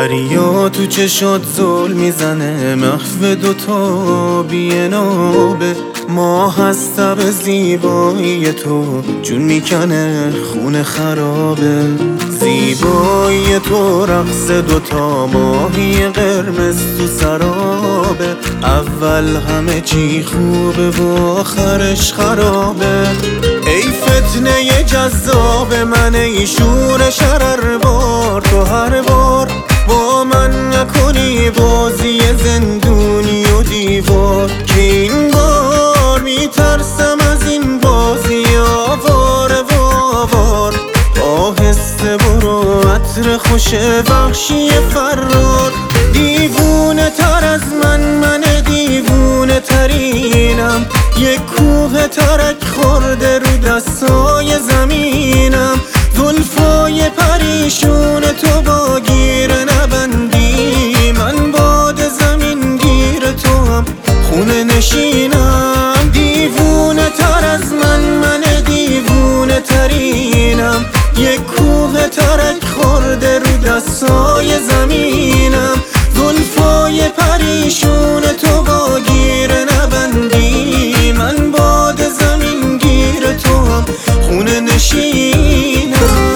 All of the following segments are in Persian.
دریا تو چشات زل میزنه، محو دوتا بینابه. ماه از تب زیبایی تو جون میکنه، خون خرابه. زیبایی تو رقص دوتا ماهی قرمز تو سرابه. اول همه چی خوبه و آخرش خرابه. ای فتنه جذاب من، ای شور شرر بار، تو هر بار با من نکنی بازی زندونی و دیوار. که این بار میترسم از این بازی آوار و آوار. آهسته برو، عطر خوش وحشی فرار. دیوونه تر از من دیوونه ترینم. یک کوه ترک خورده رو دستای زمینم. زلفای پریشون تو با گیر نبندی، من باد زمین گیر تو هم خونه نشینم. دیوونه تر از من دیوونه ترینم. یک کوه ترک خورده رو دستای زمینم. زلفای پریشون تو با گیر نبندی، من باد زمین گیر تو هم خونه نشینم.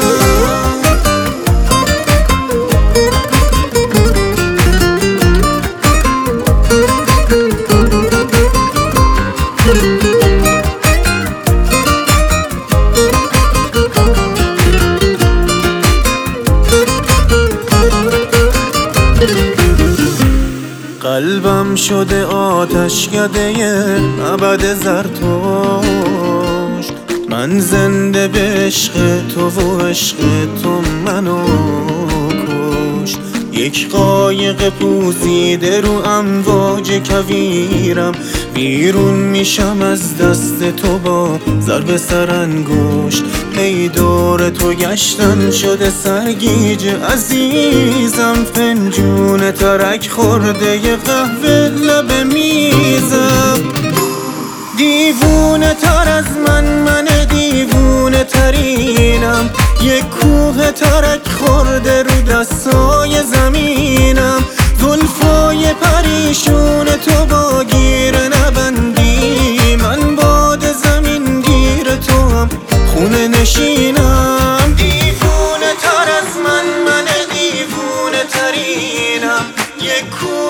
قلبم شده آتشکده ابد زرتشت. من زنده به عشق تو و عشق تو منو کشت. یک قایق پوسیده رو امواج کویرم. بیرون میشم از دست تو با ضرب سرانگشت. ای دور تو گشتن شده سرگیج عزیزم. فنجون ترک خورده ی قهوه لب میزم. دیوونه تر از من دیوونه ترینم. یک کوه ترک خورده رو دستای زمینم. زلفای پریشون تو با گیر نبندی، من باد زمین گیر تو هم خونه نشینم. دیوونه تر از من دیوونه ترینم. یک کوه